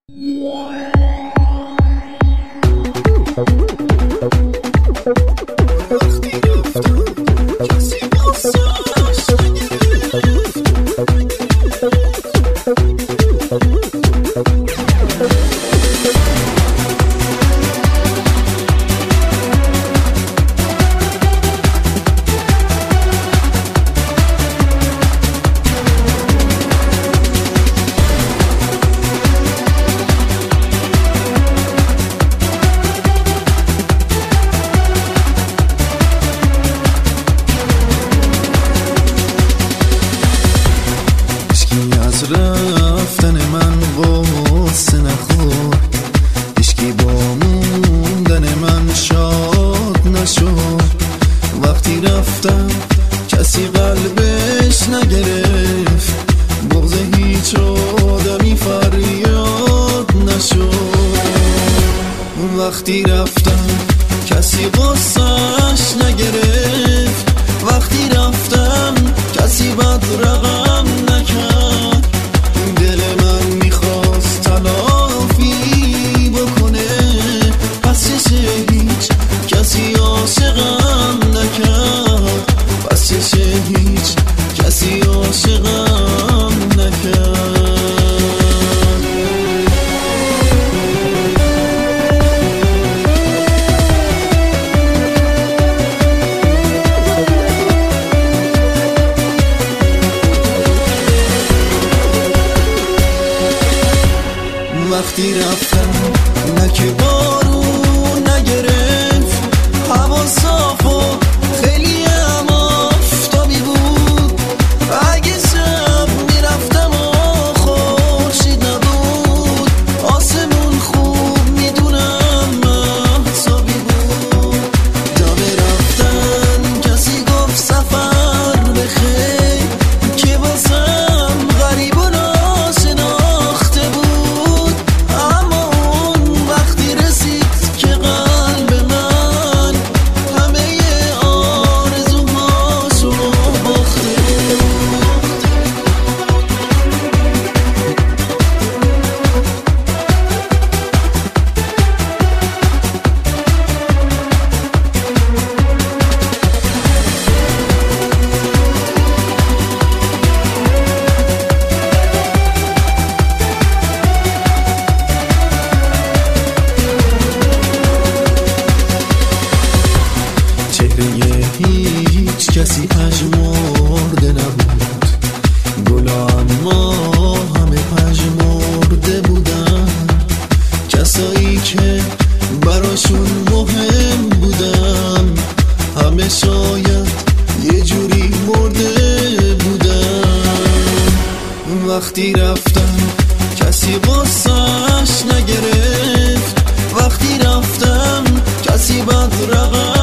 رفتن من غصه نخور، هیچکی با موندن من شاد نشد. وقتی رفتم کسی قلبش نگرفت، بغض هیچ آدمی فریاد نشد. وقتی رفتم کسی غصهش نگرفت، وقتی رفتم کسی بد رقم نکرد. دل من میخواست تلافی بکنه، پس چه هیچ کسی عاشقم نکرد، پس چه هیچ کسی عاشقم نکرد. وقتی رفتم نه که بارون نگرفت، هوا صاف و خیلی هم آفتابی بود. اگه شب میرفتم و خورشید نبود، آسمون خوب میدونم محتابی بود. جا رفتن کسی گفت سفر بخیر، که بازم غریب و ناشناخته بود. هیچ کسی پژمرده نبود، گلا اما همه پژمرده بودن. کسایی که براشون مهم بودم، همه شاید یه جوری مرده بودن. وقتی رفتم کسی غصهش نگرفت، وقتی رفتم کسی بد رقم